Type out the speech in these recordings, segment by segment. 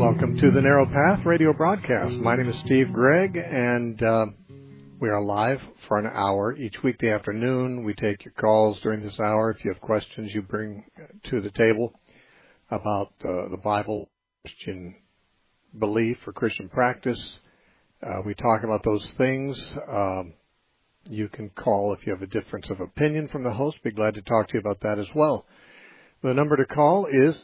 Welcome to the Narrow Path radio broadcast. My name is Steve Gregg, and we are live for an hour each weekday afternoon. We take your calls during this hour. If you have questions you bring to the table about the Bible, Christian belief or Christian practice, we talk about those things. You can call if you have a difference of opinion from the host. Be glad to talk to you about that as well. The number to call is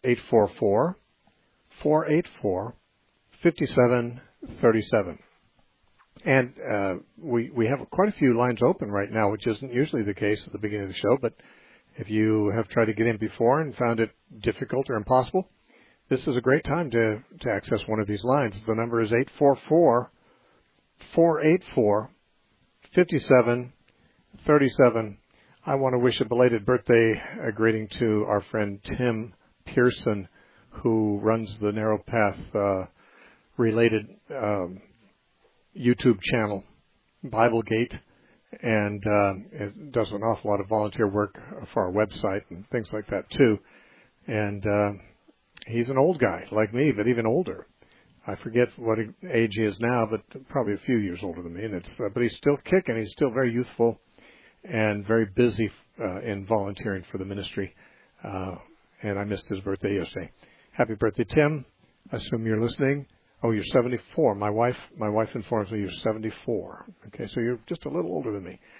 844-484-5737. And we have quite a few lines open right now, which isn't usually the case at the beginning of the show. But if you have tried to get in before and found it difficult or impossible, this is a great time to access one of these lines. The number is 844-484-5737. I want to wish a belated birthday greeting to our friend Tim Pearson, who runs the Narrow Path related YouTube channel, Biblegate, and it does an awful lot of volunteer work for our website and things like that too. And he's an old guy like me, but even older. I forget what age he is now, but probably a few years older than me. And but he's still kicking. He's still very youthful and very busy in volunteering for the ministry. And I missed his birthday yesterday. Happy birthday, Tim. I assume you're listening. Oh, you're 74. My wife informs me you're 74. Okay, so you're just a little older than me.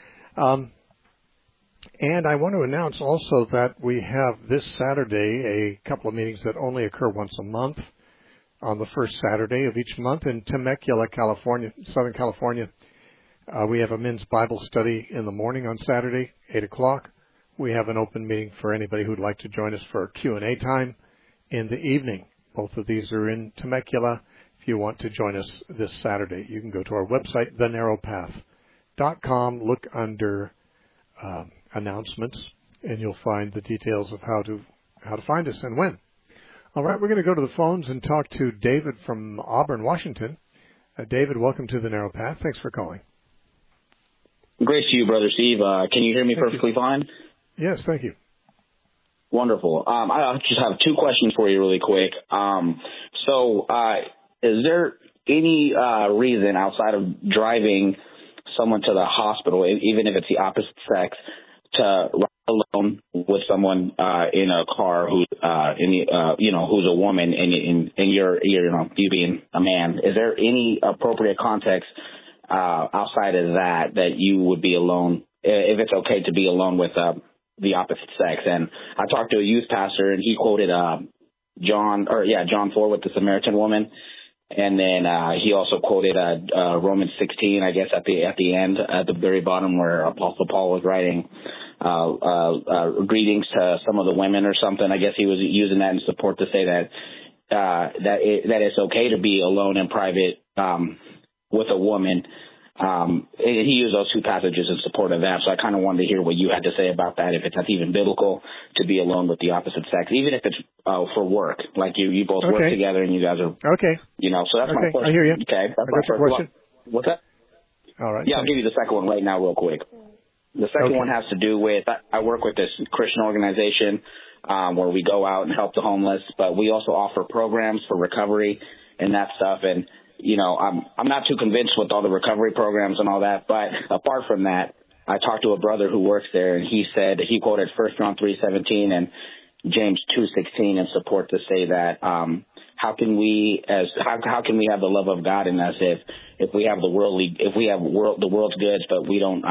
And I want to announce also that we have this Saturday a couple of meetings that only occur once a month on the first Saturday of each month in Temecula, California, Southern California. We have a men's Bible study in the morning on Saturday, 8 o'clock. We have an open meeting for anybody who'd like to join us for a Q&A time in the evening. Both of these are in Temecula. If you want to join us this Saturday, you can go to our website, thenarrowpath.com, look under announcements, and you'll find the details of how to find us and when. All right, we're going to go to the phones and talk to David from Auburn, Washington. David, welcome to the Narrow Path. Thanks for calling. Grace to you, Brother Steve. Can you hear me perfectly fine? Yes, thank you. Wonderful. I just have two questions for you really quick. Is there any reason outside of driving someone to the hospital, even if it's the opposite sex, to ride alone with someone in a car who's who's a woman and you're you being a man? Is there any appropriate context outside of that you would be alone, if it's okay to be alone with the opposite sex? And I talked to a youth pastor, and he quoted John 4 with the Samaritan woman, and then he also quoted Romans 16, I guess, at the end, at the very bottom, where Apostle Paul was writing greetings to some of the women or something. I guess he was using that in support to say that it's okay to be alone in private with a woman. And he used those two passages in support of that. So I kind of wanted to hear what you had to say about that, if that's even biblical to be alone with the opposite sex, even if it's for work, like you both work together and you guys are, okay. So that's my first. I hear you. Okay. That's my first question. What's that? All right. Yeah, I'll give you the second one right now real quick. The second one has to do with, I work with this Christian organization where we go out and help the homeless, but we also offer programs for recovery and that stuff. And I'm not too convinced with all the recovery programs and all that, but apart from that, I talked to a brother who works there, and he quoted 1 John 3:17 and James 2:16 in support to say that how can we have the love of God in us if we have the world's goods, but we don't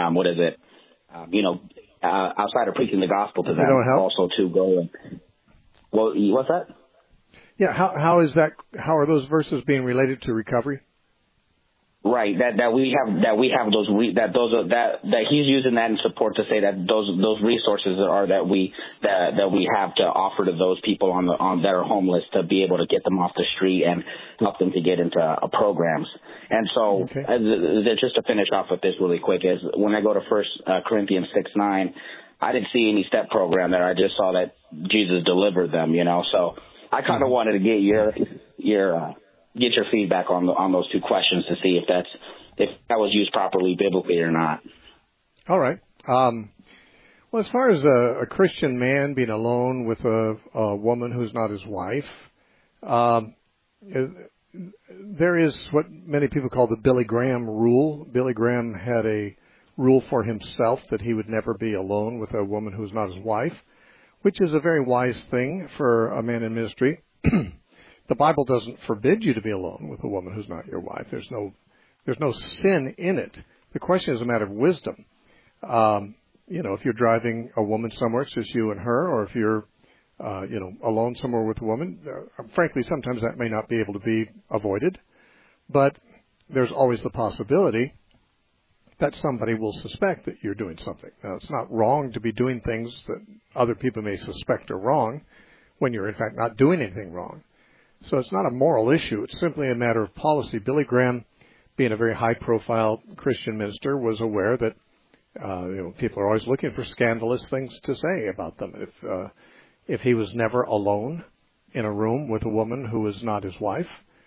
outside of preaching the gospel to them, also to go and what's that? Yeah, how is that? How are those verses being related to recovery? Right, that we have that he's using that in support to say that those resources that we have to offer to those people that are homeless, to be able to get them off the street and help them to get into programs. And so, just to finish off with this really quick, is when I go to 1 Corinthians 6:9, I didn't see any step program there. I just saw that Jesus delivered them. So I kind of wanted to get your feedback on those two questions to see if that was used properly biblically or not. All right. Well, as far as a Christian man being alone with a woman who's not his wife, there is what many people call the Billy Graham rule. Billy Graham had a rule for himself that he would never be alone with a woman who's not his wife, which is a very wise thing for a man in ministry. The Bible doesn't forbid you to be alone with a woman who's not your wife. There's no sin in it. The question is a matter of wisdom. If you're driving a woman somewhere, it's just you and her, or if you're, alone somewhere with a woman, frankly, sometimes that may not be able to be avoided, but there's always the possibility that somebody will suspect that you're doing something. Now, it's not wrong to be doing things that other people may suspect are wrong when you're, in fact, not doing anything wrong. So it's not a moral issue. It's simply a matter of policy. Billy Graham, being a very high-profile Christian minister, was aware that people are always looking for scandalous things to say about them. If he was never alone in a room with a woman who was not his wife,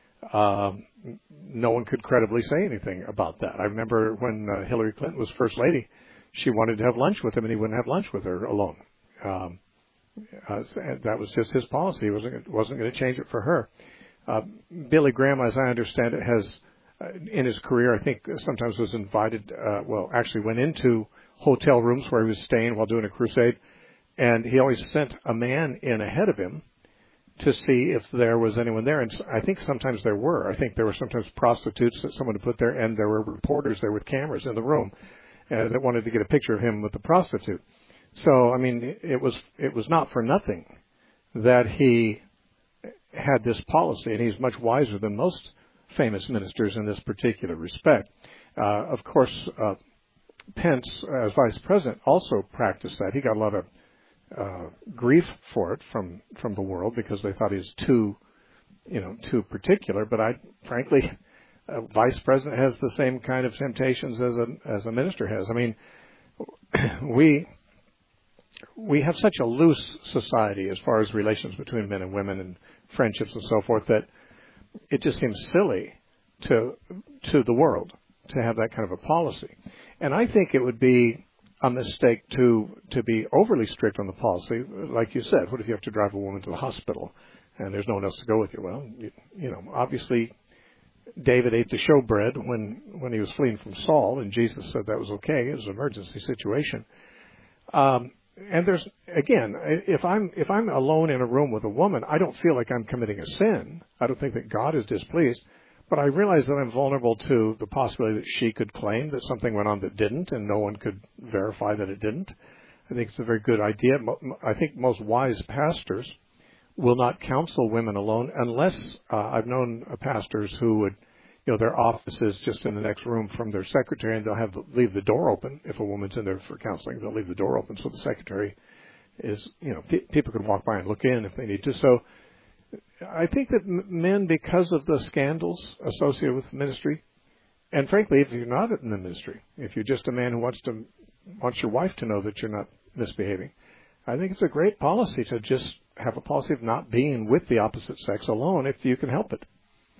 no one could credibly say anything about that. I remember when Hillary Clinton was First Lady, she wanted to have lunch with him, and he wouldn't have lunch with her alone. That was just his policy. He wasn't going to change it for her. Billy Graham, as I understand it, has, in his career, I think sometimes was invited, actually went into hotel rooms where he was staying while doing a crusade, and he always sent a man in ahead of him to see if there was anyone there. And I think sometimes there were. I think there were sometimes prostitutes that someone had put there, and there were reporters there with cameras in the room that wanted to get a picture of him with the prostitute. So, I mean, it was not for nothing that he had this policy, and he's much wiser than most famous ministers in this particular respect. Of course, Pence, as vice president, also practiced that. He got a lot of grief for it from the world because they thought he was too particular. But frankly, a vice president has the same kind of temptations as a minister has. I mean, we have such a loose society as far as relations between men and women and friendships and so forth that it just seems silly to the world to have that kind of a policy. And I think it would be a mistake to be overly strict on the policy. Like you said, what if you have to drive a woman to the hospital and there's no one else to go with you? Well, obviously David ate the showbread when he was fleeing from Saul, and Jesus said that was okay. It was an emergency situation. And there's, again, if I'm alone in a room with a woman, I don't feel like I'm committing a sin. I don't think that God is displeased. But I realize that I'm vulnerable to the possibility that she could claim that something went on that didn't, and no one could verify that it didn't. I think it's a very good idea. I think most wise pastors will not counsel women alone unless I've known pastors who would, their office is just in the next room from their secretary, and they'll leave the door open. If a woman's in there for counseling, they'll leave the door open so the secretary is, people can walk by and look in if they need to. So I think that men, because of the scandals associated with ministry, and frankly, if you're not in the ministry, if you're just a man who wants your wife to know that you're not misbehaving, I think it's a great policy to just have a policy of not being with the opposite sex alone if you can help it.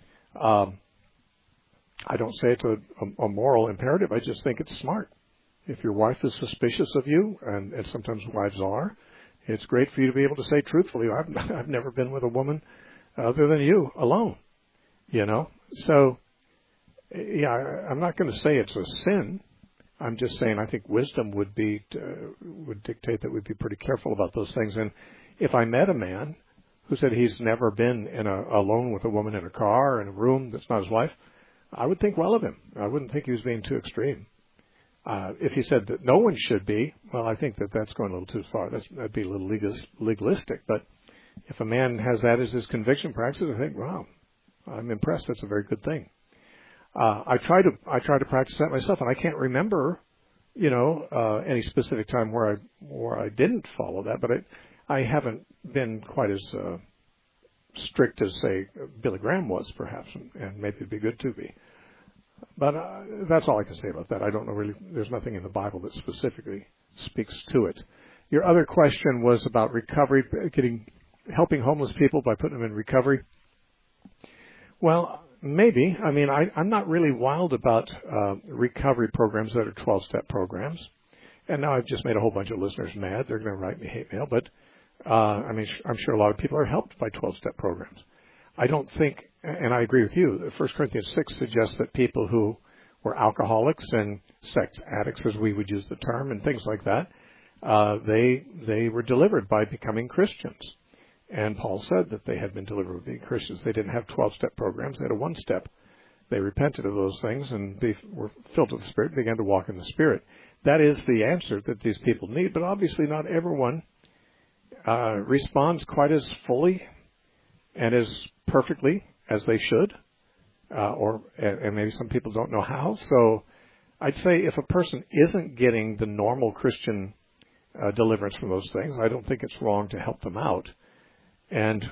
I don't say it's a moral imperative. I just think it's smart. If your wife is suspicious of you, and sometimes wives are, it's great for you to be able to say truthfully, I've never been with a woman other than you alone, So, yeah, I'm not going to say it's a sin. I'm just saying I think wisdom would dictate that we'd be pretty careful about those things. And if I met a man who said he's never been alone with a woman in a car, in a room that's not his wife, I would think well of him. I wouldn't think he was being too extreme. If he said that no one should be, well, I think that's going a little too far. That'd be a little legalistic. But if a man has that as his conviction practice, I think, wow, I'm impressed. That's a very good thing. I try to practice that myself, and I can't remember, any specific time where I didn't follow that. But I haven't been quite as strict as, say, Billy Graham was, perhaps, and maybe it'd be good to be. But that's all I can say about that. I don't know really. There's nothing in the Bible that specifically speaks to it. Your other question was about recovery, helping homeless people by putting them in recovery. Well, maybe. I mean, I'm not really wild about recovery programs that are 12-step programs. And now I've just made a whole bunch of listeners mad. They're going to write me hate mail. But, I'm sure a lot of people are helped by 12-step programs. I don't think, and I agree with you, 1 Corinthians 6 suggests that people who were alcoholics and sex addicts, as we would use the term, and things like that, they were delivered by becoming Christians. And Paul said that they had been delivered by being Christians. They didn't have 12-step programs. They had a one-step. They repented of those things, and they were filled with the Spirit and began to walk in the Spirit. That is the answer that these people need, but obviously not everyone responds quite as fully and as perfectly as they should, and maybe some people don't know how. So I'd say if a person isn't getting the normal Christian deliverance from those things, I don't think it's wrong to help them out. And,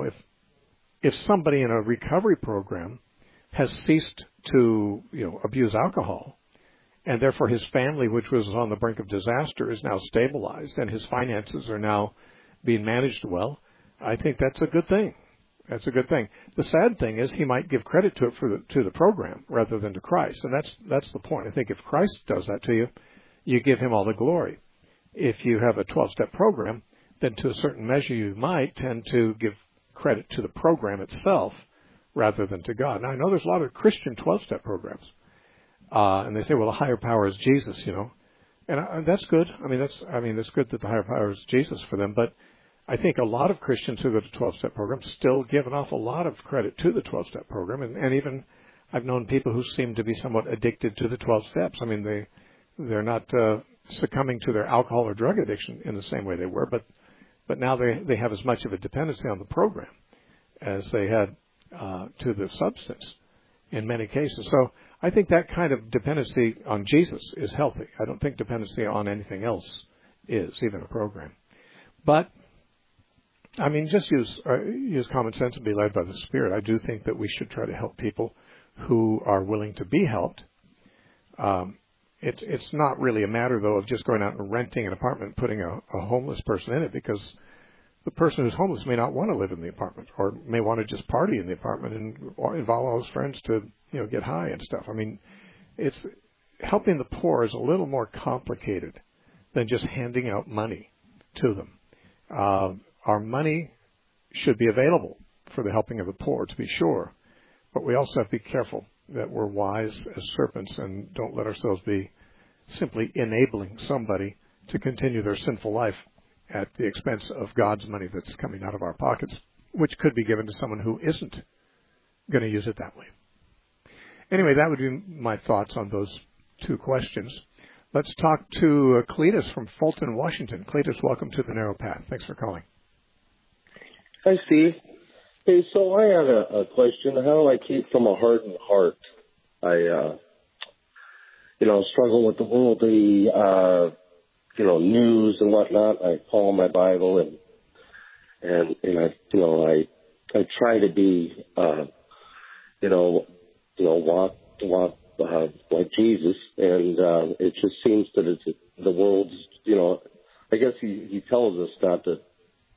if somebody in a recovery program has ceased to, abuse alcohol, and therefore his family, which was on the brink of disaster, is now stabilized, and his finances are now being managed well, I think that's a good thing. That's a good thing. The sad thing is he might give credit to it to the program rather than to Christ, and that's the point. I think if Christ does that to you, you give him all the glory. If you have a 12-step program, then to a certain measure you might tend to give credit to the program itself rather than to God. Now, I know there's a lot of Christian 12-step programs, and they say, well, the higher power is Jesus, and that's good. That's good that the higher power is Jesus for them, but I think a lot of Christians who go to 12-step programs still give an awful lot of credit to the 12-step program, and even I've known people who seem to be somewhat addicted to the 12 steps. They're not succumbing to their alcohol or drug addiction in the same way they were, but now they have as much of a dependency on the program as they had to the substance in many cases. So I think that kind of dependency on Jesus is healthy. I don't think dependency on anything else is, even a program. But, just use common sense and be led by the Spirit. I do think that we should try to help people who are willing to be helped. It's not really a matter, though, of just going out and renting an apartment and putting a homeless person in it, because the person who's homeless may not want to live in the apartment, or may want to just party in the apartment and involve all his friends to get high and stuff. It's helping the poor is a little more complicated than just handing out money to them. Our money should be available for the helping of the poor, to be sure, but we also have to be careful that we're wise as serpents and don't let ourselves be simply enabling somebody to continue their sinful life at the expense of God's money that's coming out of our pockets, which could be given to someone who isn't going to use it that way. Anyway, that would be my thoughts on those two questions. Let's talk to Cletus from Fulton, Washington. Cletus, welcome to The Narrow Path. Thanks for calling. Hi, Steve. Hey, so I had a question. How do I keep from a hardened heart? I, struggle with the worldly, news and whatnot. I follow my Bible and I try to be, walk like Jesus, and it just seems that the world's, I guess he tells us not to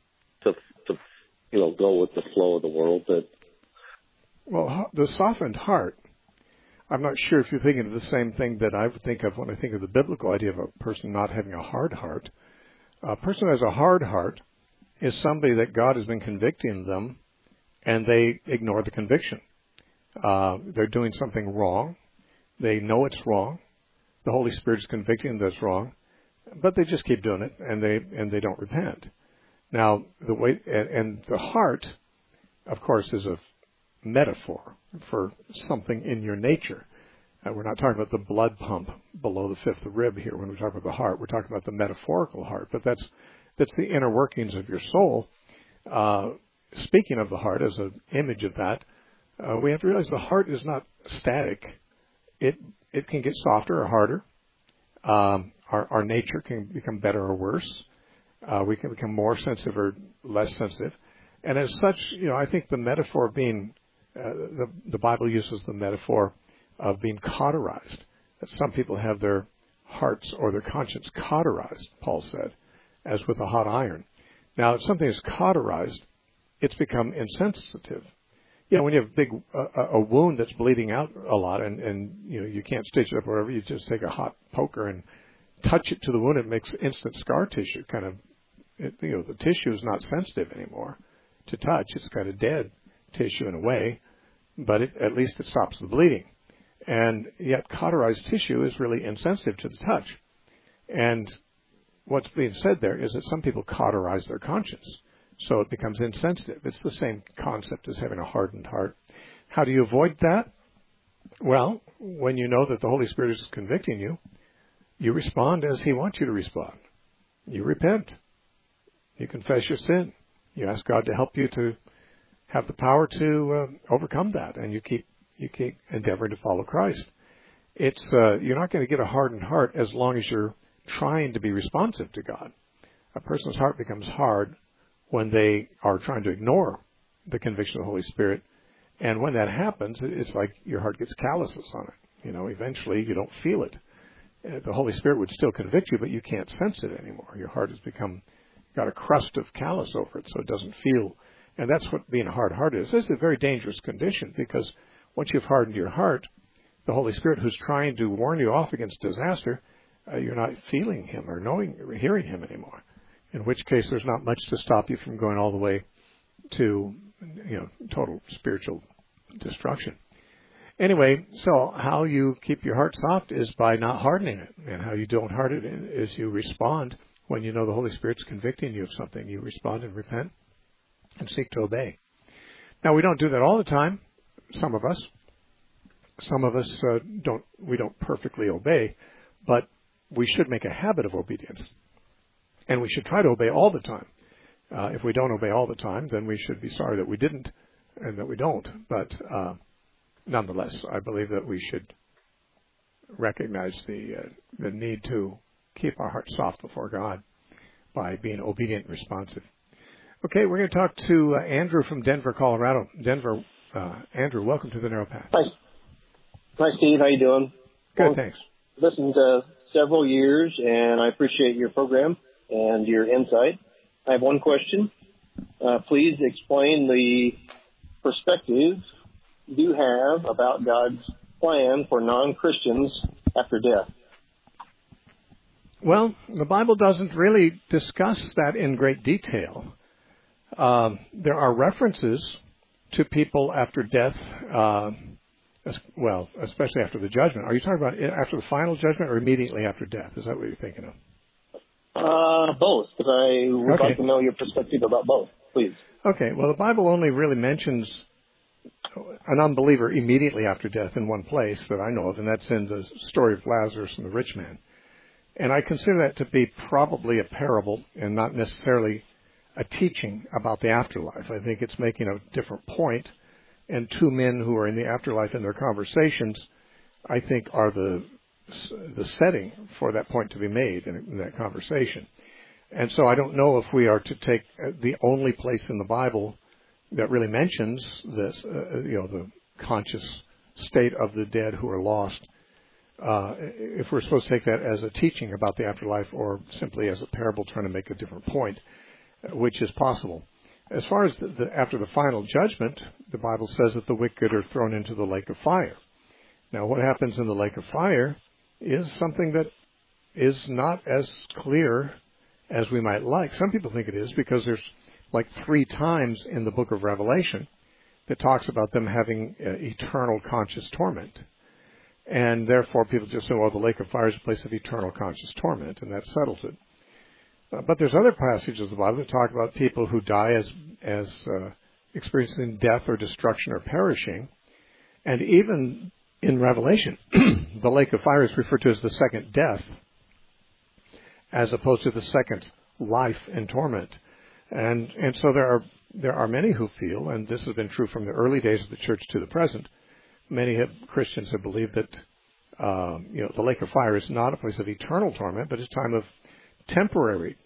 go with the flow of the world. Well, the softened heart, I'm not sure if you're thinking of the same thing that I would think of when I think of the biblical idea of a person not having a hard heart. A person who has a hard heart is somebody that God has been convicting them, and they ignore the conviction. They're doing something wrong. They know it's wrong. The Holy Spirit is convicting them that's wrong, but they just keep doing it, and they don't repent. Now, the heart, of course, is a metaphor for something in your nature. We're not talking about the blood pump below the fifth rib here when we talk about the heart. We're talking about the metaphorical heart, but that's the inner workings of your soul. Speaking of the heart as an image of that, we have to realize the heart is not static. It can get softer or harder. Our nature can become better or worse. We can become more sensitive or less sensitive. And as such, I think the metaphor of being, the Bible uses the metaphor of being cauterized. That some people have their hearts or their conscience cauterized, Paul said, as with a hot iron. Now, if something is cauterized, it's become insensitive. When you have a wound that's bleeding out a lot and you can't stitch it up or whatever, you just take a hot poker and touch it to the wound. It makes instant scar tissue. The tissue is not sensitive anymore to touch. It's kind of dead. tissue in a way, but at least it stops the bleeding. And yet cauterized tissue is really insensitive to the touch. And what's being said there is that some people cauterize their conscience, so it becomes insensitive. It's the same concept as having a hardened heart. How do you avoid that? Well, when you know that the Holy Spirit is convicting you, you respond as He wants you to respond. You repent. You confess your sin. You ask God to help you to have the power to overcome that, and you keep endeavoring to follow Christ. It's you're not going to get a hardened heart as long as you're trying to be responsive to God. A person's heart becomes hard when they are trying to ignore the conviction of the Holy Spirit, and when that happens, it's like your heart gets calluses on it. Eventually you don't feel it. The Holy Spirit would still convict you, but you can't sense it anymore. Your heart has got a crust of callus over it, so it doesn't feel. And that's what being hard-hearted is. This is a very dangerous condition, because once you've hardened your heart, the Holy Spirit, who's trying to warn you off against disaster, you're not feeling Him or knowing or hearing Him anymore. In which case, there's not much to stop you from going all the way to total spiritual destruction. Anyway, so how you keep your heart soft is by not hardening it. And how you don't harden it is you respond when you know the Holy Spirit's convicting you of something. You respond and repent and seek to obey. Now, we don't do that all the time. Some of us don't perfectly obey, but we should make a habit of obedience. And we should try to obey all the time. If we don't obey all the time, then we should be sorry that we didn't and that we don't. But nonetheless, I believe that we should recognize the need to keep our hearts soft before God by being obedient and responsive. Okay, we're going to talk to Andrew from Denver, Colorado. Andrew, welcome to the Narrow Path. Hi, Steve. How you doing? Good, thanks. Listened to several years, and I appreciate your program and your insight. I have one question. Please explain the perspective you have about God's plan for non-Christians after death. Well, the Bible doesn't really discuss that in great detail. There are references to people after death, especially after the judgment. Are you talking about after the final judgment or immediately after death? Is that what you're thinking of? Both, because I would like to know your perspective about both, please. Okay, well, the Bible only really mentions an unbeliever immediately after death in one place that I know of, and that's in the story of Lazarus and the rich man. And I consider that to be probably a parable and not necessarily a teaching about the afterlife. I think it's making a different point, and two men who are in the afterlife in their conversations, I think, are the setting for that point to be made in that conversation. And so I don't know if we are to take the only place in the Bible that really mentions this, the conscious state of the dead who are lost, if we're supposed to take that as a teaching about the afterlife or simply as a parable trying to make a different point, which is possible. As far as after the final judgment, the Bible says that the wicked are thrown into the lake of fire. Now, what happens in the lake of fire is something that is not as clear as we might like. Some people think it is because there's like 3 times in the book of Revelation that talks about them having eternal conscious torment. And therefore people just say, well, the lake of fire is a place of eternal conscious torment, and that settles it. But there's other passages of the Bible that talk about people who die as experiencing death or destruction or perishing. And even in Revelation, the lake of fire is referred to as the second death, as opposed to the second life in torment. And so there are many who feel, and this has been true from the early days of the church to the present, many Christians have believed that the lake of fire is not a place of eternal torment, but it's a time of temporary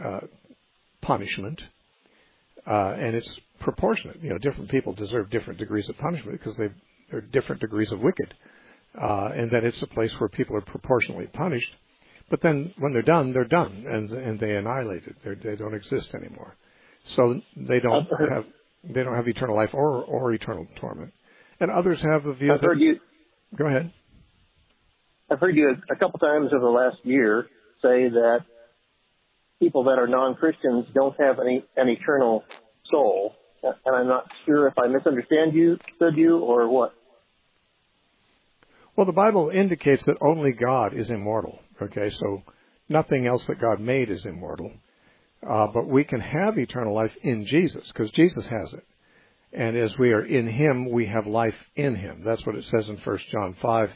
punishment, and it's proportionate. Different people deserve different degrees of punishment because they're different degrees of wicked, and that it's a place where people are proportionally punished. But then when they're done, and they annihilated. They don't exist anymore. So they don't have eternal life or eternal torment. And others have a view. Go ahead. I've heard you a couple times over the last year say that people that are non-Christians don't have an eternal soul, and I'm not sure if I misunderstood you or what. Well, the Bible indicates that only God is immortal. Okay, so nothing else that God made is immortal. But we can have eternal life in Jesus, because Jesus has it. And as we are in Him, we have life in Him. That's what it says in 1 John 5,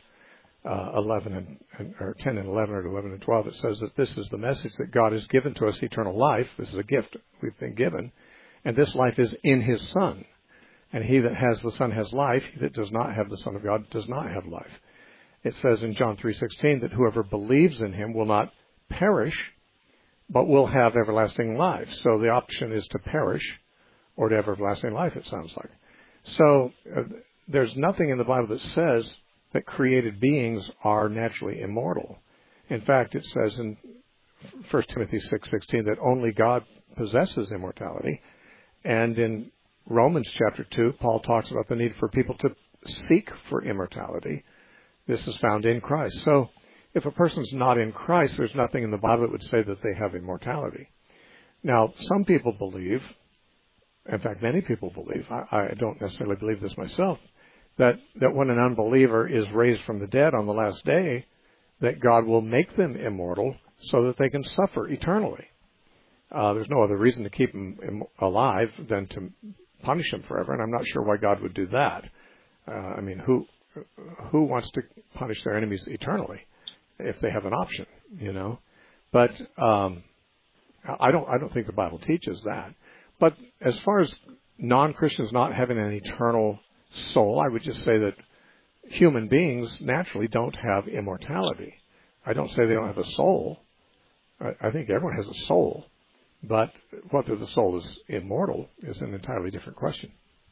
11 or 10 and 11, or 11 and 12. It says that this is the message that God has given to us, eternal life. This is a gift we've been given. And this life is in His Son. And he that has the Son has life. He that does not have the Son of God does not have life. It says in John 3:16 that whoever believes in Him will not perish, but will have everlasting life. So the option is to perish or to have everlasting life, it sounds like. So there's nothing in the Bible that says that created beings are naturally immortal. In fact, it says in 1 Timothy 6:16 that only God possesses immortality. And in Romans chapter 2, Paul talks about the need for people to seek for immortality. This is found in Christ. So if a person's not in Christ, there's nothing in the Bible that would say that they have immortality. Now, some people believe, in fact, many people believe, I don't necessarily believe this myself, that when an unbeliever is raised from the dead on the last day, that God will make them immortal so that they can suffer eternally. There's no other reason to keep them alive than to punish them forever, and I'm not sure why God would do that. I mean, who wants to punish their enemies eternally if they have an option, you know? But I don't think the Bible teaches that. But as far as non-Christians not having an eternal soul, I would just say that human beings naturally don't have immortality. I don't say they don't have a soul. I think everyone has a soul. But whether the soul is immortal is an entirely different question.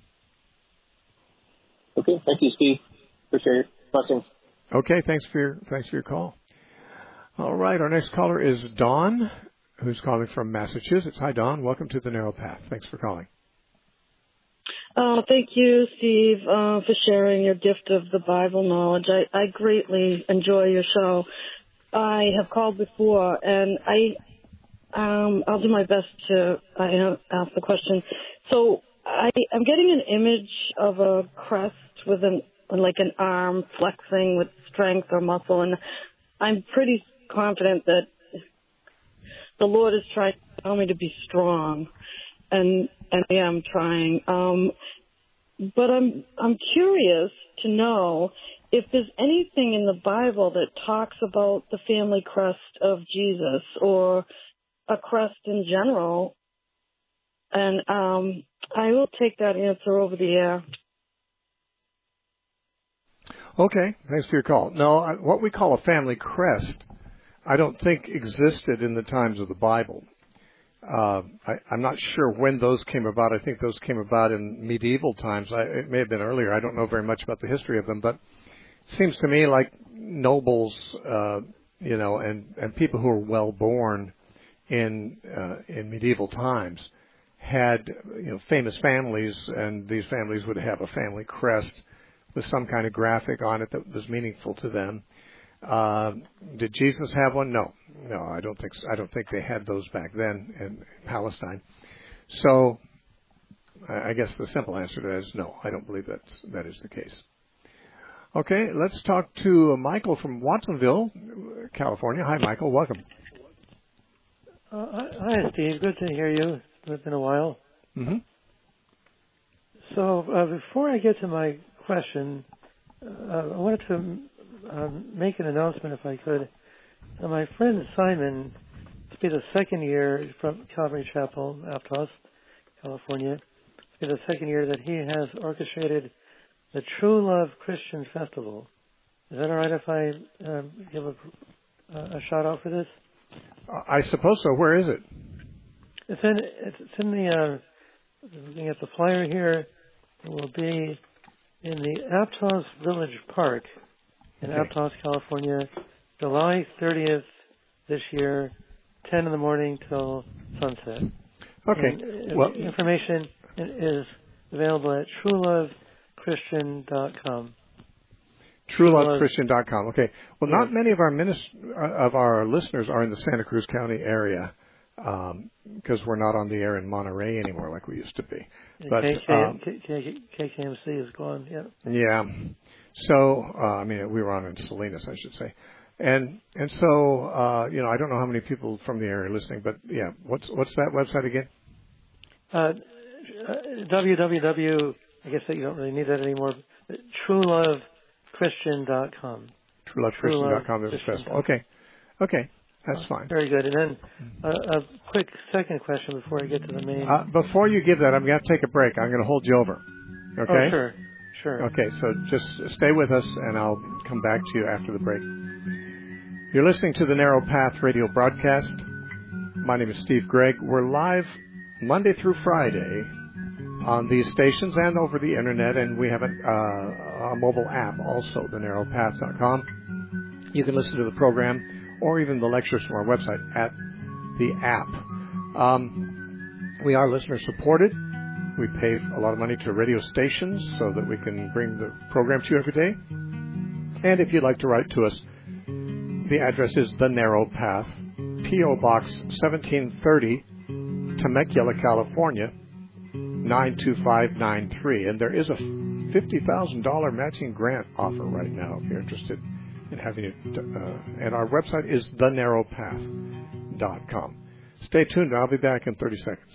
Okay, thank you, Steve. Appreciate it. Blessings. Okay, thanks for your call. All right, our next caller is Dawn, who's calling from Massachusetts. Hi, Dawn. Welcome to the Narrow Path. Thanks for calling. Thank you, Steve, for sharing your gift of the Bible knowledge. I greatly enjoy your show. I have called before, and I'll do my best to ask the question. So I'm getting an image of a crest with an arm flexing with strength or muscle, and I'm pretty confident that the Lord is trying to tell me to be strong, and I am trying. But I'm curious to know if there's anything in the Bible that talks about the family crest of Jesus or a crest in general, and I will take that answer over the air. Okay, thanks for your call. No, what we call a family crest, I don't think existed in the times of the Bible. I'm not sure when those came about. I think those came about in medieval times. It may have been earlier. I don't know very much about the history of them, but it seems to me like nobles, and people who were well born in medieval times had famous families, and these families would have a family crest with some kind of graphic on it that was meaningful to them. Did Jesus have one? No, I don't think so. I don't think they had those back then in Palestine. So I guess the simple answer to that is no. I don't believe that is the case. Okay, let's talk to Michael from Watsonville, California. Hi, Michael. Welcome. Hi, Steve. Good to hear you. It's been a while. Mm-hmm. So before I get to my question, I wanted to make an announcement, if I could. My friend Simon, it's been the second year from Calvary Chapel, Aptos, California. It's been the second year that he has orchestrated the True Love Christian Festival. Is that all right if I give a shout out for this? I suppose so. Where is it? It's in the looking at the flyer here. It will be in the Aptos Village Park in Aptos, California, July 30th this year, 10 in the morning till sunset. Okay. Well, information is available at truelovechristian.com. truelovechristian.com. Okay. Well, not many of our listeners are in the Santa Cruz County area. because we're not on the air in Monterey anymore like we used to be. But KKMC is gone. Yeah. Yeah. So we were on in Salinas, I should say, and so I don't know how many people from the area are listening, but yeah, what's that website again? www. I guess that you don't really need that anymore. TrueLoveChristian.com. TrueLoveChristian.com is festival. Okay. That's fine. Very good. And then a quick second question before I get to the main. Before you give that, I'm going to take a break. I'm going to hold you over. Okay? Oh, sure. Okay, so just stay with us, and I'll come back to you after the break. You're listening to the Narrow Path radio broadcast. My name is Steve Gregg. We're live Monday through Friday on these stations and over the Internet, and we have a mobile app also, thenarrowpath.com. You can listen to the program or even the lectures from our website at the app. We are listener-supported. We pay a lot of money to radio stations so that we can bring the program to you every day. And if you'd like to write to us, the address is The Narrow Path, P.O. Box 1730, Temecula, California, 92593. And there is a $50,000 matching grant offer right now if you're interested in having it. And our website is thenarrowpath.com. Stay tuned. I'll be back in 30 seconds.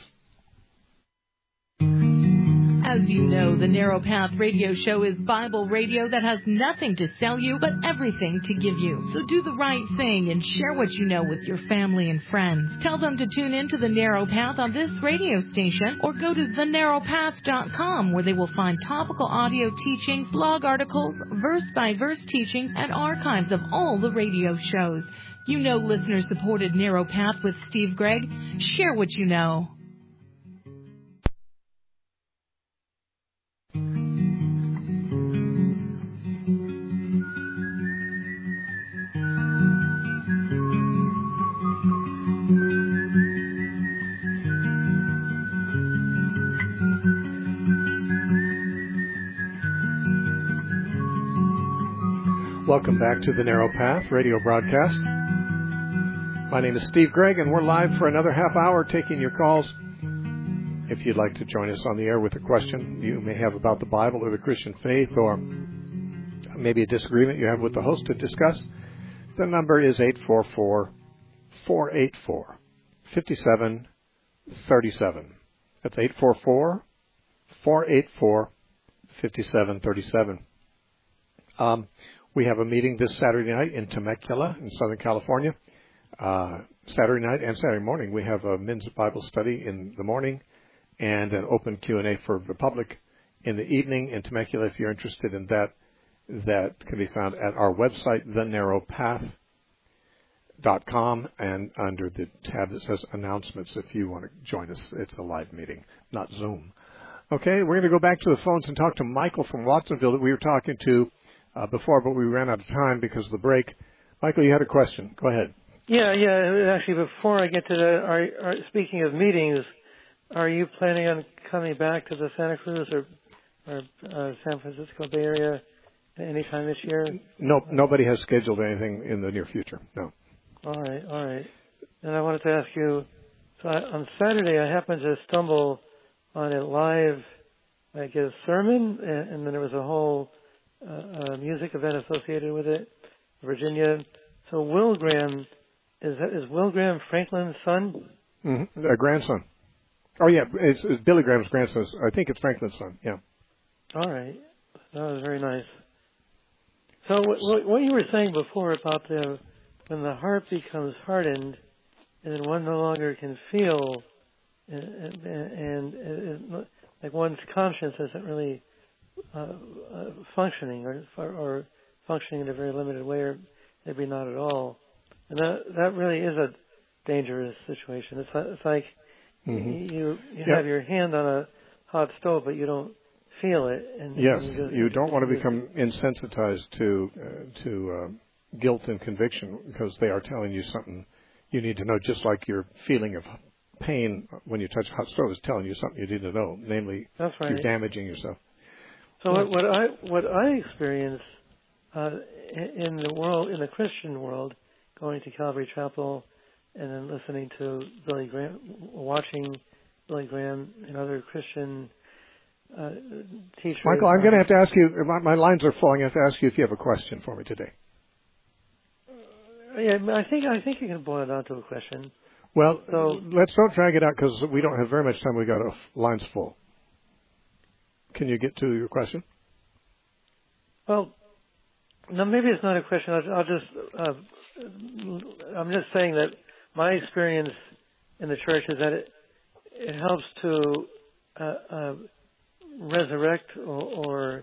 As you know, the Narrow Path radio show is Bible radio that has nothing to sell you but everything to give you. So do the right thing and share what you know with your family and friends. Tell them to tune in to the Narrow Path on this radio station or go to thenarrowpath.com where they will find topical audio teachings, blog articles, verse-by-verse teachings, and archives of all the radio shows. You know listener-supported Narrow Path with Steve Gregg. Share what you know. Welcome back to the Narrow Path radio broadcast. My name is Steve Gregg, and we're live for another half hour taking your calls. If you'd like to join us on the air with a question you may have about the Bible or the Christian faith, or maybe a disagreement you have with the host to discuss, the number is 844-484-5737. That's 844-484-5737. We have a meeting this Saturday night in Temecula in Southern California. Saturday night and Saturday morning, we have a men's Bible study in the morning and an open Q&A for the public in the evening in Temecula. If you're interested in that, that can be found at our website, thenarrowpath.com, and under the tab that says announcements if you want to join us. It's a live meeting, not Zoom. Okay, we're going to go back to the phones and talk to Michael from Watsonville that we were talking to before, but we ran out of time because of the break. Michael, you had a question. Go ahead. Yeah. Actually, before I get to that, speaking of meetings, are you planning on coming back to the Santa Cruz or San Francisco Bay Area anytime this year? No, nobody has scheduled anything in the near future. No. All right. And I wanted to ask you, so on Saturday I happened to stumble on a live, sermon, and then there was a whole music event associated with it, Virginia. So Will Graham, is Will Graham Franklin's son? Mm-hmm. A grandson. Oh, yeah, it's Billy Graham's grandson. I think it's Franklin's son, yeah. All right. That was very nice. So what you were saying before about when the heart becomes hardened and then one no longer can feel and like one's conscience isn't really functioning or functioning in a very limited way or maybe not at all. And that really is a dangerous situation. It's like you have your hand on a hot stove, but you don't feel it. And yes, you don't want to become insensitized to guilt and conviction because they are telling you something you need to know, just like your feeling of pain when you touch a hot stove is telling you something you need to know, namely that's right. You're damaging yourself. So what I experience in the world, in the Christian world, going to Calvary Chapel and then listening to Billy Graham, watching Billy Graham and other Christian teachers. Michael, I'm going to have to ask you, my lines are falling. I have to ask you if you have a question for me today. Yeah, I think you can boil it down to a question. Well, let's don't drag it out because we don't have very much time. We got our lines full. Can you get to your question? Well, no, maybe it's not a question. I'm just saying that my experience in the church is that it helps to resurrect or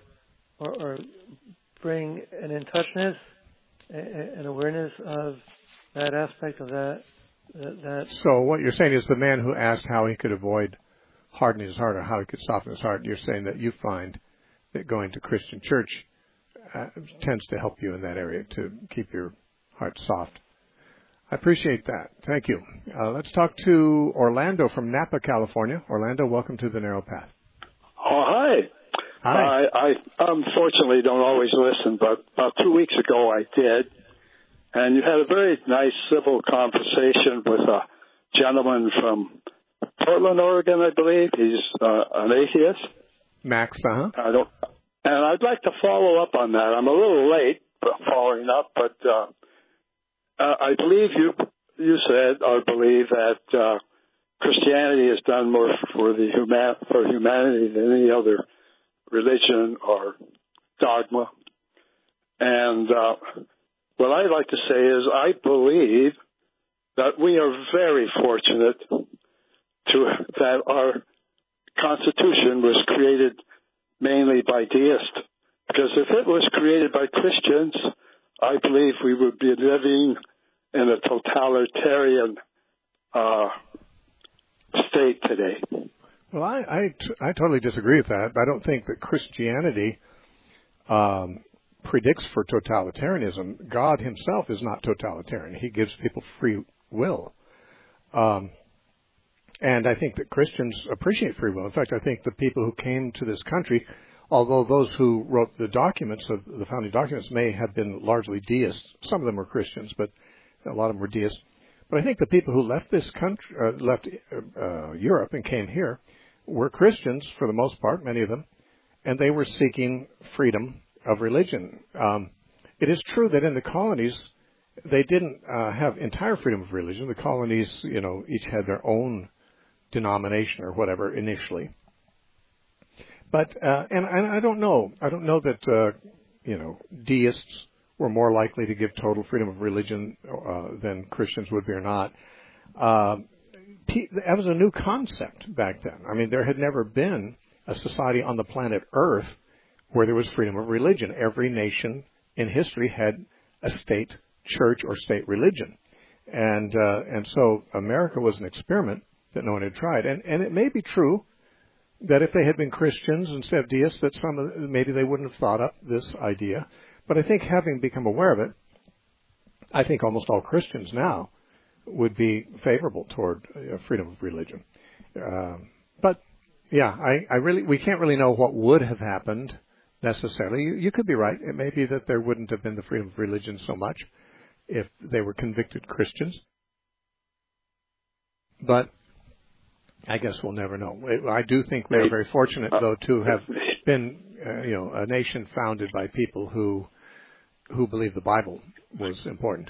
bring an in-touchness, an awareness of that aspect of that. So what you're saying is the man who asked how he could avoid hardening his heart or how he could soften his heart, you're saying that you find that going to Christian church tends to help you in that area to keep your heart soft. I appreciate that. Thank you. Let's talk to Orlando from Napa, California. Orlando, welcome to The Narrow Path. Oh, hi. Hi. I unfortunately don't always listen, but about 2 weeks ago I did. And you had a very nice civil conversation with a gentleman from Portland, Oregon, I believe. He's an atheist. Max, And I'd like to follow up on that. I'm a little late following up, but I believe you said or believe that Christianity has done more for humanity than any other religion or dogma. And what I'd like to say is I believe that we are very fortunate that our Constitution was created mainly by deists. Because if it was created by Christians, I believe we would be living in a totalitarian state today. Well, I totally disagree with that. I don't think that Christianity predicts for totalitarianism. God himself is not totalitarian. He gives people free will. And I think that Christians appreciate free will. In fact, I think the people who came to this country, although those who wrote the documents, of the founding documents, may have been largely deists. Some of them were Christians, but a lot of them were deists. But I think the people who left this country, left Europe and came here, were Christians for the most part, many of them, and they were seeking freedom of religion. It is true that in the colonies, they didn't have entire freedom of religion. The colonies, each had their own denomination or whatever initially. But and I don't know. I don't know that deists were more likely to give total freedom of religion than Christians would be or not. That was a new concept back then. I mean, there had never been a society on the planet Earth where there was freedom of religion. Every nation in history had a state church or state religion, and so America was an experiment that no one had tried. And it may be true that if they had been Christians instead of deists, that maybe they wouldn't have thought up this idea. But I think having become aware of it, I think almost all Christians now would be favorable toward freedom of religion. But yeah, we can't really know what would have happened necessarily. You could be right. It may be that there wouldn't have been the freedom of religion so much if they were convicted Christians. But I guess we'll never know. I do think we're very fortunate, though, to have been, a nation founded by people who believe the Bible was important.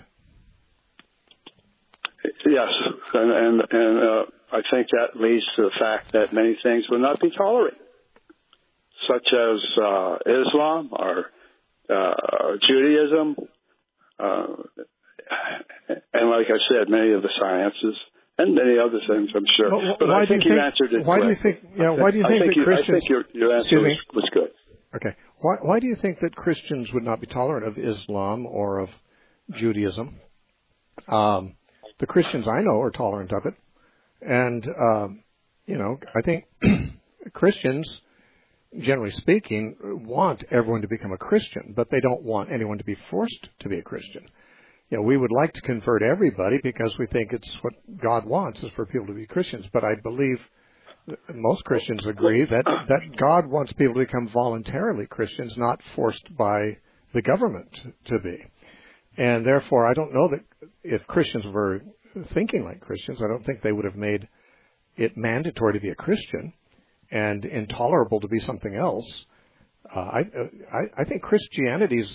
Yes, and I think that leads to the fact that many things will not be tolerated, such as Islam or Judaism, and like I said, many of the sciences. And many other things, I'm sure. Well, but I think you answered it. Why do you think? Why do you think that Christians? I think your answer was good. Okay. Why do you think that Christians would not be tolerant of Islam or of Judaism? The Christians I know are tolerant of it, and I think Christians, generally speaking, want everyone to become a Christian, but they don't want anyone to be forced to be a Christian. We would like to convert everybody because we think it's what God wants is for people to be Christians. But I believe most Christians agree that God wants people to become voluntarily Christians, not forced by the government to be. And therefore, I don't know that if Christians were thinking like Christians. I don't think they would have made it mandatory to be a Christian and intolerable to be something else. I think Christianity's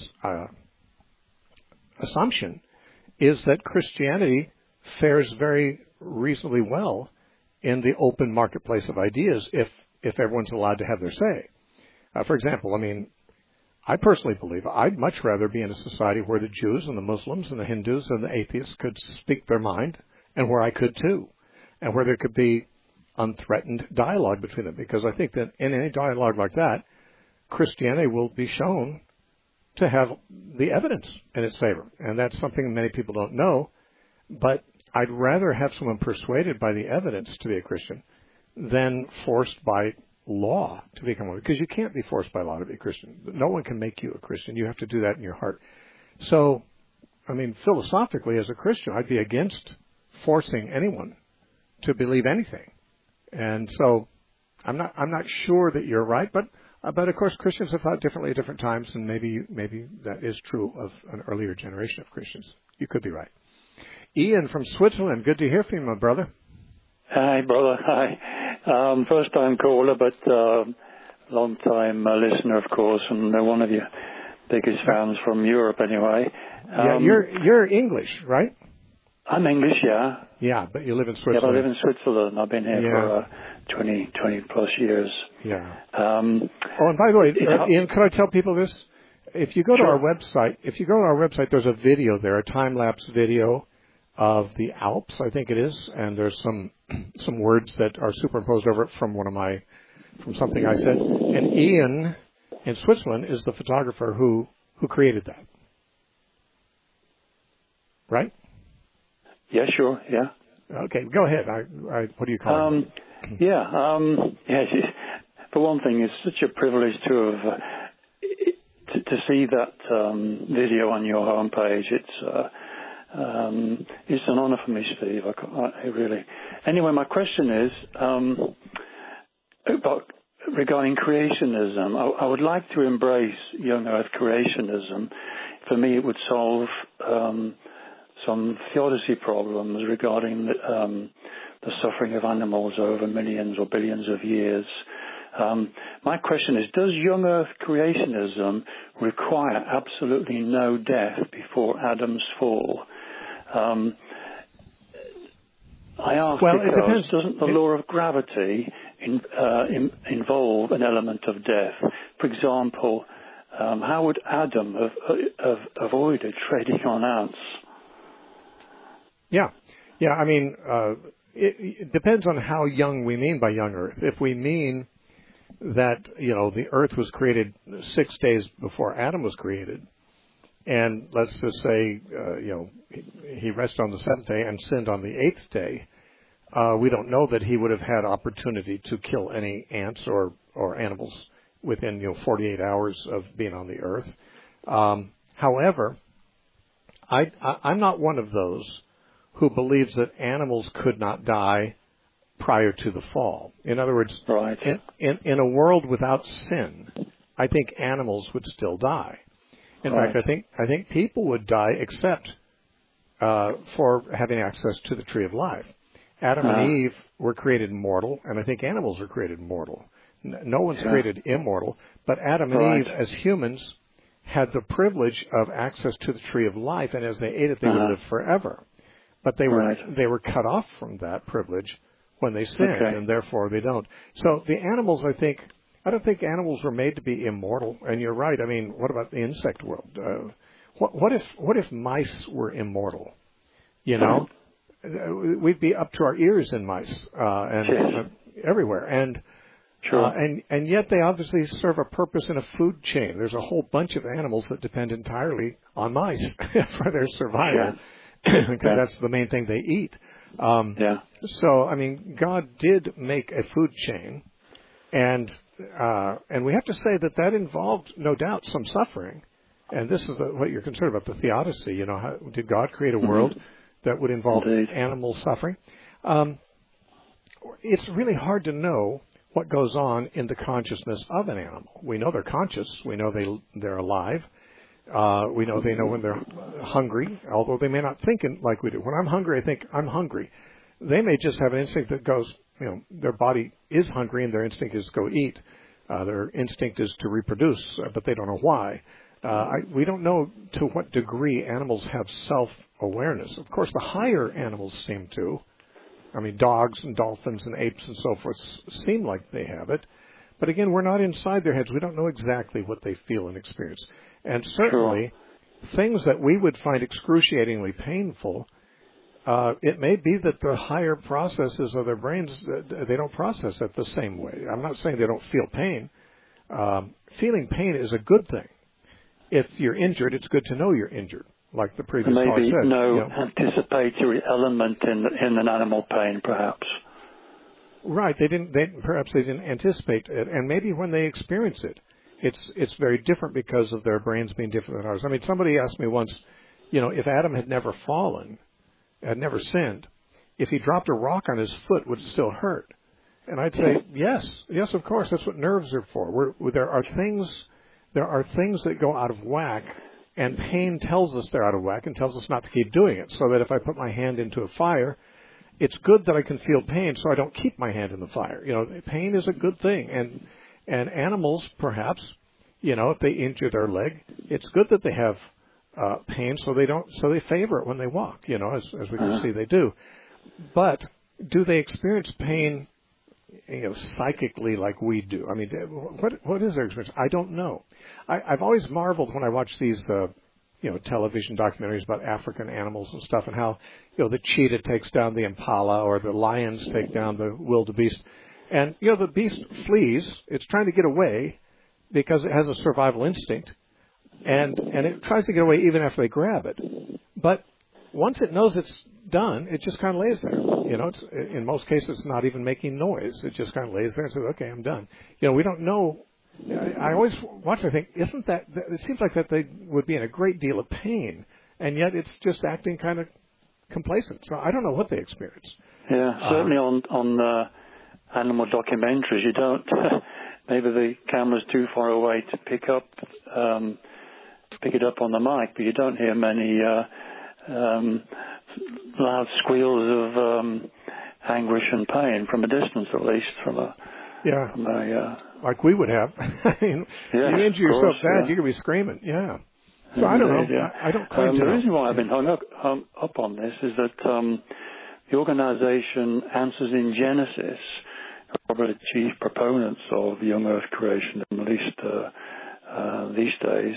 assumption is that Christianity fares very reasonably well in the open marketplace of ideas if everyone's allowed to have their say. For example, I mean, I personally believe I'd much rather be in a society where the Jews and the Muslims and the Hindus and the atheists could speak their mind, and where I could too, and where there could be unthreatened dialogue between them. Because I think that in any dialogue like that, Christianity will be shown to have the evidence in its favor. And that's something many people don't know, but I'd rather have someone persuaded by the evidence to be a Christian than forced by law to become one. Because you can't be forced by law to be a Christian. No one can make you a Christian. You have to do that in your heart. So, I mean, philosophically, as a Christian, I'd be against forcing anyone to believe anything. And so, I'm not sure that you're right, but of course, Christians have thought differently at different times, and maybe that is true of an earlier generation of Christians. You could be right. Ian from Switzerland, good to hear from you, my brother. Hi, brother. Hi. First time caller, but long time listener, of course, and one of your biggest fans from Europe, anyway. Yeah, you're English, right? I'm English, yeah. Yeah, but you live in Switzerland. Yeah, I live in Switzerland. I've been here for 20 plus years. Yeah. And by the way, Ian, could I tell people this? If you go to our website, there's a video there, a time-lapse video of the Alps, I think it is, and there's some words that are superimposed over it from something I said. And Ian in Switzerland is the photographer who created that. Right? Yeah, sure, yeah. Okay, go ahead. What do you call it? For one thing, it's such a privilege to see that video on your homepage. It's an honor for me, Steve. I really. Anyway, my question is regarding creationism. I would like to embrace young Earth creationism. For me, it would solve some theodicy problems regarding the suffering of animals over millions or billions of years. My question is, does young Earth creationism require absolutely no death before Adam's fall? I ask because it depends. Doesn't the law of gravity involve an element of death? For example, how would Adam have avoided treading on ants? Yeah. I mean, it depends on how young we mean by young Earth. If we mean that, the Earth was created 6 days before Adam was created, and let's just say, he rested on the seventh day and sinned on the eighth day, we don't know that he would have had opportunity to kill any ants or animals within, 48 hours of being on the Earth. However, I'm not one of those who believes that animals could not die prior to the fall. In other words, in a world without sin, I think animals would still die. In fact, I think people would die except for having access to the tree of life. Adam and Eve were created mortal, and I think animals were created mortal. No one's created immortal, but Adam and Eve, as humans, had the privilege of access to the tree of life, and as they ate it, they would live forever. But they were cut off from that privilege when they sinned, and therefore they don't. So the animals, I don't think animals were made to be immortal. And you're right. I mean, what about the insect world? What if mice were immortal? We'd be up to our ears in mice and everywhere. And and yet they obviously serve a purpose in a food chain. There's a whole bunch of animals that depend entirely on mice for their survival. Because that's the main thing they eat. So, I mean, God did make a food chain, and we have to say that involved, no doubt, some suffering. And this is what you're concerned about, the theodicy. How, did God create a world that would involve animal suffering? It's really hard to know what goes on in the consciousness of an animal. We know they're conscious. We know they're alive. We know they know when they're hungry, although they may not think like we do. When I'm hungry, I think I'm hungry. They may just have an instinct that goes, their body is hungry and their instinct is to go eat. Their instinct is to reproduce, but they don't know why. We don't know to what degree animals have self-awareness. Of course, the higher animals seem to. I mean, dogs and dolphins and apes and so forth seem like they have it. But again, we're not inside their heads. We don't know exactly what they feel and experience. And certainly, things that we would find excruciatingly painful, it may be that the higher processes of their brains, they don't process it the same way. I'm not saying they don't feel pain. Feeling pain is a good thing. If you're injured, it's good to know you're injured, like the previous caller said. Maybe no anticipatory element in an animal pain, perhaps. Right. Perhaps they didn't anticipate it, and maybe when they experience it, it's very different because of their brains being different than ours. I mean, somebody asked me once, if Adam had never fallen, had never sinned, if he dropped a rock on his foot, would it still hurt? And I'd say, yes, of course. That's what nerves are for. There are things that go out of whack, and pain tells us they're out of whack and tells us not to keep doing it. So that if I put my hand into a fire, it's good that I can feel pain, so I don't keep my hand in the fire. Pain is a good thing, and animals, perhaps, if they injure their leg, it's good that they have pain, so they favor it when they walk. As we can see, they do. But do they experience pain, psychically like we do? I mean, what is their experience? I don't know. I've always marveled when I watch these, television documentaries about African animals and stuff, and how, the cheetah takes down the impala, or the lions take down the wildebeest. And, the beast flees. It's trying to get away because it has a survival instinct. And it tries to get away even after they grab it. But once it knows it's done, it just kind of lays there. In most cases, it's not even making noise. It just kind of lays there and says, okay, I'm done. We don't know. I always watch, I think, isn't that, it seems like that they would be in a great deal of pain, and yet it's just acting kind of complacent. So I don't know what they experience. Yeah, certainly on animal documentaries, you don't, maybe the camera's too far away to pick it up on the mic, but you don't hear many loud squeals of anguish and pain from a distance, at least like we would have. I mean, you injure yourself bad, you're going to be screaming. Yeah. So I don't know. Yeah. I don't claim to know. The reason why I've been hung up on this is that the organization Answers in Genesis, probably the chief proponents of young Earth creation, at least these days,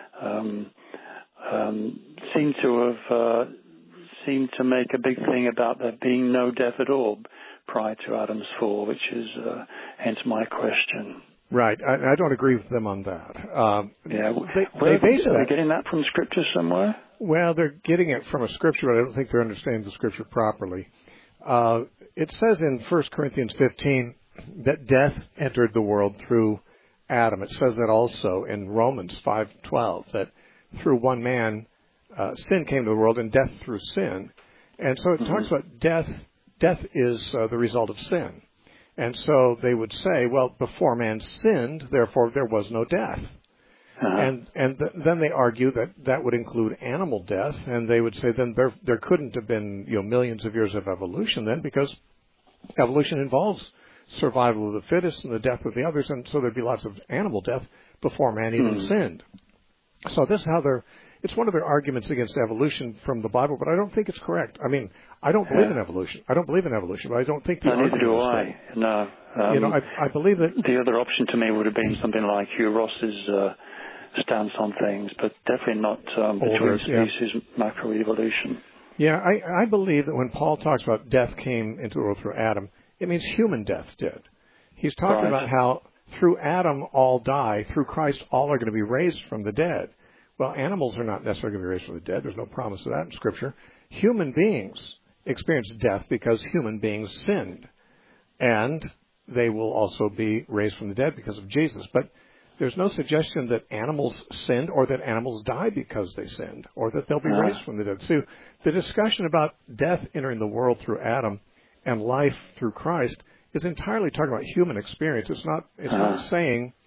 seem to make a big thing about there being no death at all prior to Adam's fall, which is hence my question. Right. I don't agree with them on that. Are they getting that from Scripture somewhere? Well, they're getting it from a Scripture, but I don't think they're understanding the Scripture properly. It says in 1 Corinthians 15 that death entered the world through Adam. It says that also in Romans 5:12, that through one man sin came to the world, and death through sin. And so it talks about death. Death is the result of sin. And so they would say, well, before man sinned, therefore there was no death. And then they argue that would include animal death, and they would say then there couldn't have been millions of years of evolution then, because evolution involves survival of the fittest and the death of the others, and so there'd be lots of animal death before man even sinned. So this is how it's one of their arguments against evolution from the Bible, but I don't think it's correct. I mean, I don't believe in evolution. I don't believe in evolution, but I don't think the argument neither do I. No. I believe that the other option to me would have been something like Hugh Ross's stance on things, but definitely not between species macroevolution. Yeah, I believe that when Paul talks about death came into the world through Adam, it means human death did. He's talking about how through Adam all die, through Christ all are going to be raised from the dead. Well, animals are not necessarily going to be raised from the dead. There's no promise of that in Scripture. Human beings experience death because human beings sinned. And they will also be raised from the dead because of Jesus. But there's no suggestion that animals sinned or that animals died because they sinned or that they'll be raised from the dead. So the discussion about death entering the world through Adam and life through Christ is entirely talking about human experience. It's not saying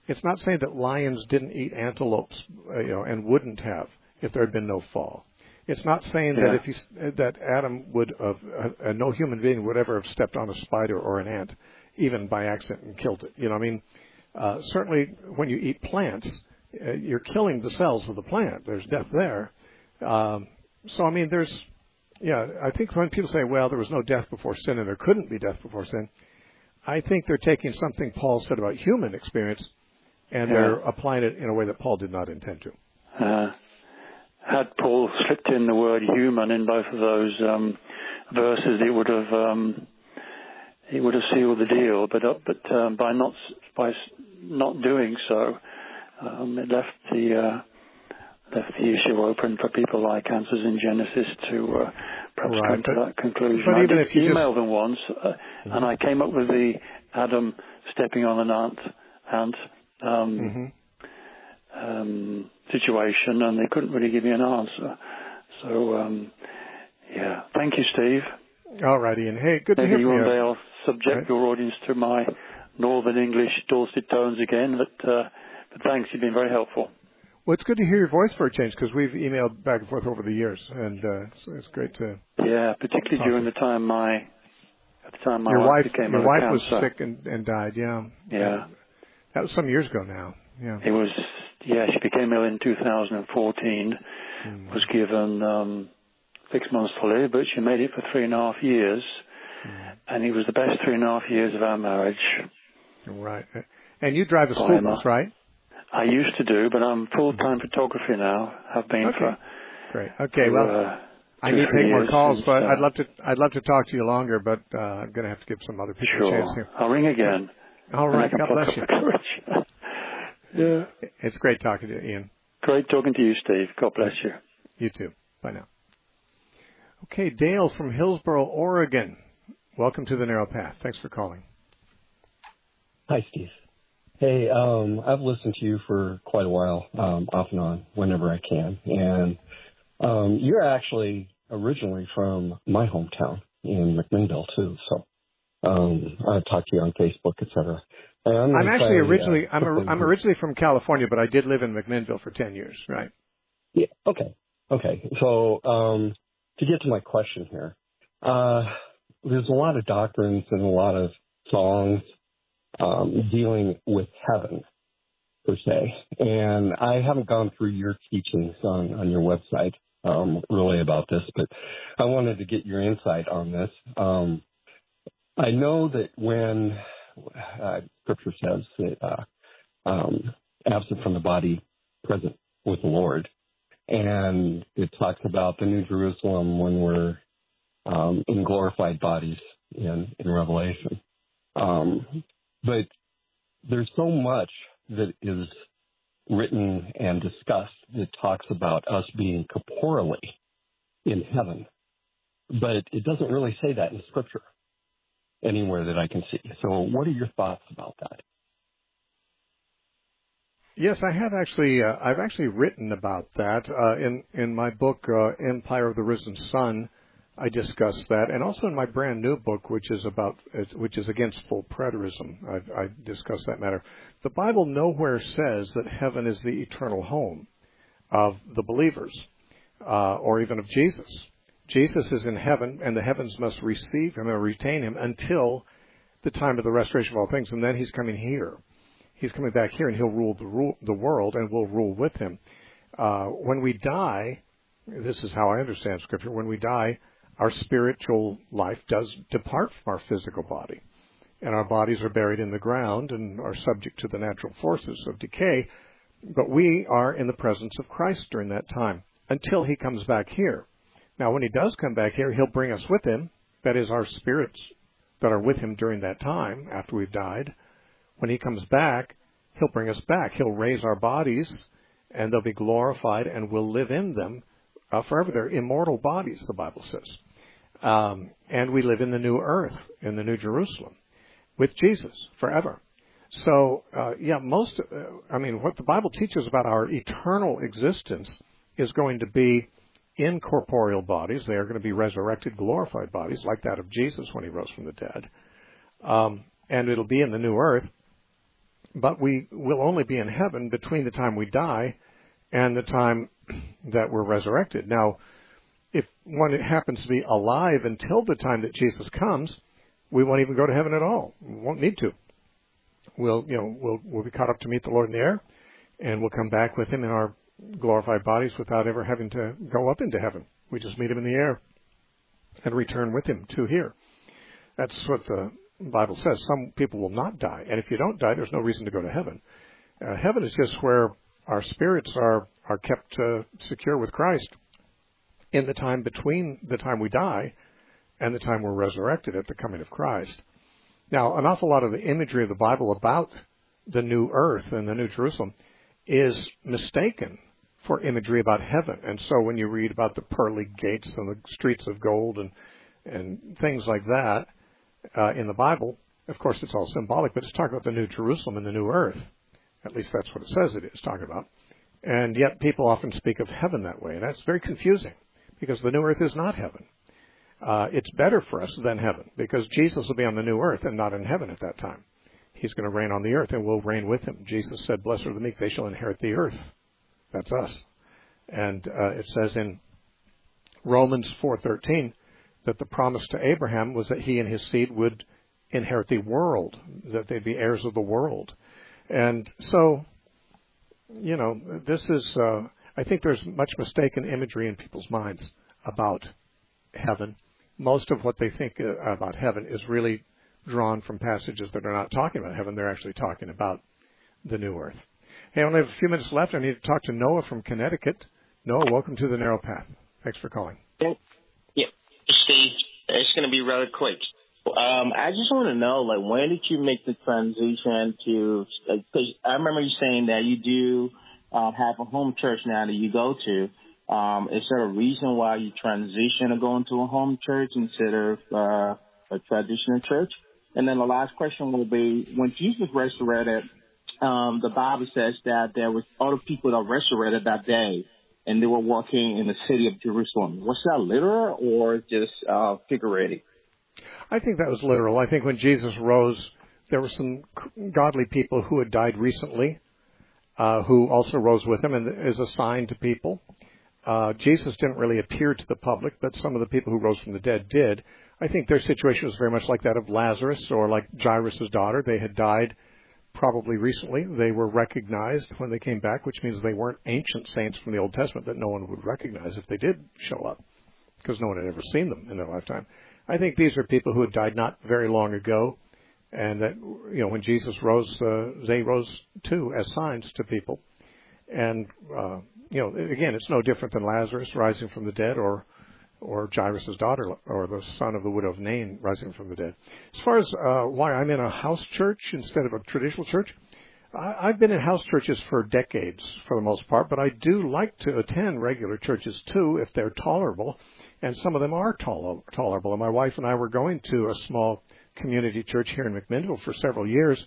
It's not saying that lions didn't eat antelopes, and wouldn't have if there had been no fall. It's not saying that Adam would have, no human being would ever have stepped on a spider or an ant, even by accident, and killed it. Certainly when you eat plants, you're killing the cells of the plant. There's death there. I think when people say, well, there was no death before sin and there couldn't be death before sin, I think they're taking something Paul said about human experience and they're applying it in a way that Paul did not intend to. Had Paul slipped in the word human in both of those verses, it would have sealed the deal. But by not doing so, it left the issue open for people like Answers in Genesis to perhaps come to that conclusion. But I even did if you email them once, and I came up with the Adam stepping on an ant situation, and they couldn't really give me an answer. So, thank you, Steve. All right, Ian. Hey, good to hear from you. Maybe one day I'll subject your audience to my Northern English dulcet tones again, but thanks, you've been very helpful. Well, it's good to hear your voice for a change, because we've emailed back and forth over the years, and it's great to... Yeah, particularly during the time my wife became Your wife was sick and died, Yeah. That was some years ago now, It was, she became ill in 2014, was given 6 months to live, but she made it for 3.5 years, and it was the best 3.5 years of our marriage. Right. And you drive a school bus, right? I used to do, but I'm full-time photographer now. Have been for... Great. Okay, I need to take more calls, but I'd love to talk to you longer, but I'm going to have to give some other people a chance here. I'll ring again. All right. God bless you. It's great talking to you, Ian. Great talking to you, Steve. God bless you. You too. Bye now. Okay, Dale from Hillsboro, Oregon. Welcome to the Narrow Path. Thanks for calling. Hi, Steve. Hey, I've listened to you for quite a while, off and on, whenever I can. And you're actually originally from my hometown in McMinnville, too. So I've talked to you on Facebook, et cetera. I'm actually originally I'm originally from California, but I did live in McMinnville for 10 years, right? Yeah. Okay. So to get to my question here, there's a lot of doctrines and a lot of songs dealing with heaven, per se. And I haven't gone through your teachings on your website really about this, but I wanted to get your insight on this. I know that when Scripture says that absent from the body, present with the Lord, and it talks about the New Jerusalem when we're in glorified bodies in Revelation. But there's so much that is written and discussed that talks about us being corporally in heaven. But it doesn't really say that in Scripture anywhere that I can see. So what are your thoughts about that? Yes, I have actually. I've actually written about that in my book, Empire of the Risen Sun. I discuss that, and also in my brand new book, which is against full preterism. I discuss that matter. The Bible nowhere says that heaven is the eternal home of the believers, or even of Jesus. Jesus is in heaven, and the heavens must receive him or retain him until the time of the restoration of all things, and then he's coming here. He's coming back here, and he'll rule the world, and we'll rule with him. When we die, this is how I understand Scripture. When we die, our spiritual life does depart from our physical body, and our bodies are buried in the ground and are subject to the natural forces of decay, but we are in the presence of Christ during that time until he comes back here. Now, when he does come back here, he'll bring us with him, that is, our spirits that are with him during that time after we've died. When he comes back, he'll bring us back. He'll raise our bodies, and they'll be glorified, and we'll live in them forever. They're immortal bodies, the Bible says. And we live in the new earth, in the new Jerusalem, with Jesus forever. So, what the Bible teaches about our eternal existence is going to be incorporeal bodies. They are going to be resurrected, glorified bodies, like that of Jesus when he rose from the dead. And it'll be in the new earth. but we will only be in heaven between the time we die and the time that we're resurrected. Now, if one happens to be alive until the time that Jesus comes, we won't even go to heaven at all. We won't need to. We'll be caught up to meet the Lord in the air, and we'll come back with him in our glorified bodies without ever having to go up into heaven. We just meet him in the air and return with him to here. That's what the Bible says. Some people will not die, and if you don't die, there's no reason to go to heaven. Heaven is just where our spirits are kept secure with Christ in the time between the time we die and the time we're resurrected at the coming of Christ. Now, an awful lot of the imagery of the Bible about the new earth and the new Jerusalem is mistaken for imagery about heaven. And so when you read about the pearly gates and the streets of gold and things like that in the Bible, of course it's all symbolic, but it's talking about the new Jerusalem and the new earth. At least that's what it says it is talking about. And yet people often speak of heaven that way, and that's very confusing because the new earth is not heaven. It's better for us than heaven because Jesus will be on the new earth and not in heaven at that time. He's going to reign on the earth and we'll reign with him. Jesus said, "Blessed are the meek, they shall inherit the earth." That's us. And it says in Romans 4:13 that the promise to Abraham was that he and his seed would inherit the world, that they'd be heirs of the world. And so, this is, I think there's much mistaken imagery in people's minds about heaven. Most of what they think about heaven is really drawn from passages that are not talking about heaven. They're actually talking about the new earth. Hey, I only have a few minutes left. I need to talk to Noah from Connecticut. Noah, welcome to the Narrow Path. Thanks for calling. Yeah, Steve, it's going to be rather quick. I just want to know, when did you make the transition to, because I remember you saying that you do have a home church now that you go to. Is there a reason why you transition to going to a home church instead of a traditional church? And then the last question will be, when Jesus resurrected, the Bible says that there was other people that resurrected that day, and they were walking in the city of Jerusalem. Was that literal or just figurative? I think that was literal. I think when Jesus rose, there were some godly people who had died recently who also rose with him, and is a sign to people. Jesus didn't really appear to the public, but some of the people who rose from the dead did. I think their situation was very much like that of Lazarus or like Jairus' daughter. They had died probably recently. They were recognized when they came back, which means they weren't ancient saints from the Old Testament that no one would recognize if they did show up, because no one had ever seen them in their lifetime. I think these are people who had died not very long ago, and that, when Jesus rose, they rose too as signs to people. And, again, it's no different than Lazarus rising from the dead or Jairus' daughter or the son of the widow of Nain rising from the dead. As far as why I'm in a house church instead of a traditional church, I've been in house churches for decades for the most part, but I do like to attend regular churches too if they're tolerable, and some of them are tolerable. And my wife and I were going to a small community church here in McMinnville for several years.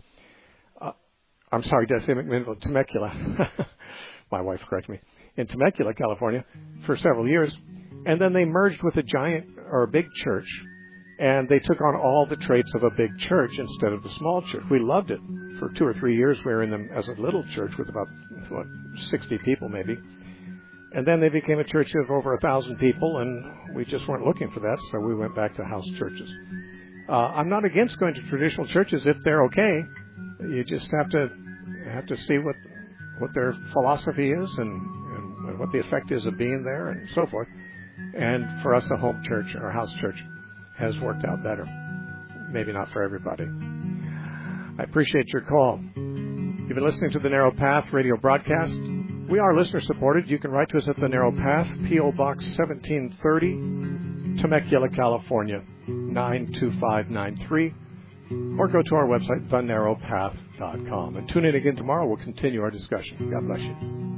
I'm sorry, did I say McMinnville? Temecula. My wife corrected me. In Temecula, California, for several years. And then they merged with a big church, and they took on all the traits of a big church instead of the small church. We loved it. For 2 or 3 years, we were in them as a little church with about 60 people maybe. And then they became a church of over 1,000 people, and we just weren't looking for that, so we went back to house churches. I'm not against going to traditional churches if they're okay. You just have to see what their philosophy is and what the effect is of being there and so forth. And for us, a home church or a house church has worked out better. Maybe not for everybody. I appreciate your call. You've been listening to the Narrow Path radio broadcast. We are listener-supported. You can write to us at the Narrow Path, P.O. Box 1730, Temecula, California, 92593. Or go to our website, thenarrowpath.com. And tune in again tomorrow. We'll continue our discussion. God bless you.